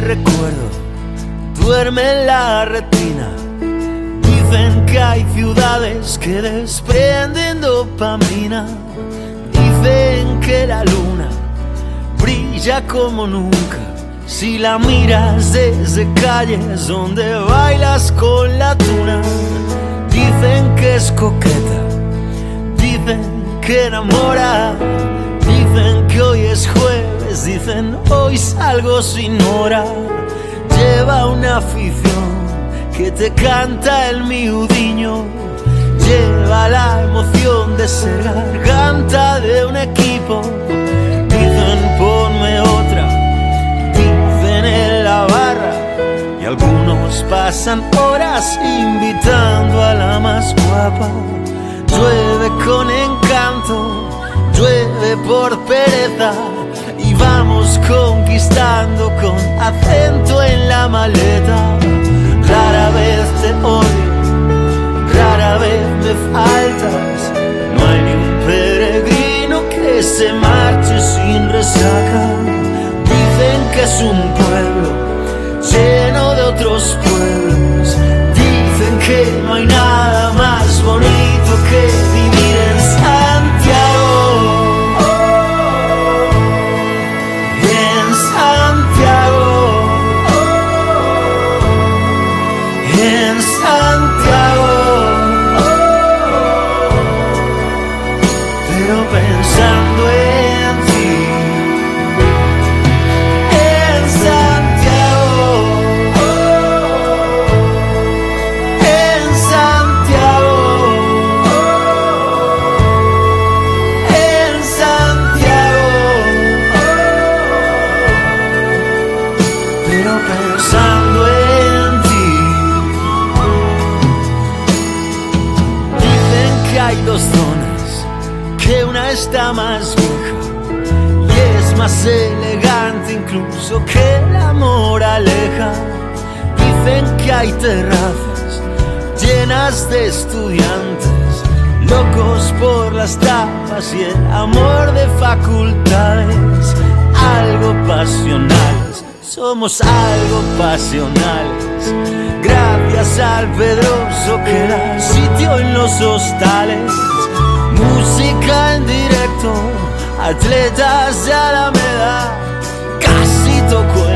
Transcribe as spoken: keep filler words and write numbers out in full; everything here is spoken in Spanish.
recuerdo duerme en la retina. Dicen que hay ciudades que desprenden dopamina. Dicen que la luna brilla como nunca si la miras desde calles donde bailas con la tuna. Dicen que es coqueta, dicen que enamora, dicen que hoy es jueves, dicen hoy salgo sin hora. Lleva una afición que te canta el miudiño, lleva la emoción de ser garganta de un equipo. Dicen ponme otra, dicen en la barra, y algunos pasan horas invitando a la más guapa. Llueve con encanto, llueve por pereza, y vamos conquistando con acento en la maleta. Rara vez te odio, rara vez me faltas, no hay ni un peregrino que se marche sin resaca. Dicen que es un pueblo lleno de otros pueblos, dicen que no hay nada más bonito que vivir en Santiago. En Santiago, en Santiago, pero pensando en ti. En Santiago, en Santiago, en Santiago, pero pensando en ti. Dicen que hay dos zonas, que una está más vieja y es más elegante incluso que la moraleja. Dicen que hay terrazas llenas de estudiantes, locos por las tapas y el amor de facultades. Algo pasionales, somos algo pasionales, gracias al Pedroso que da sitio en los hostales. Música en directo, atletas de Alameda, casi toco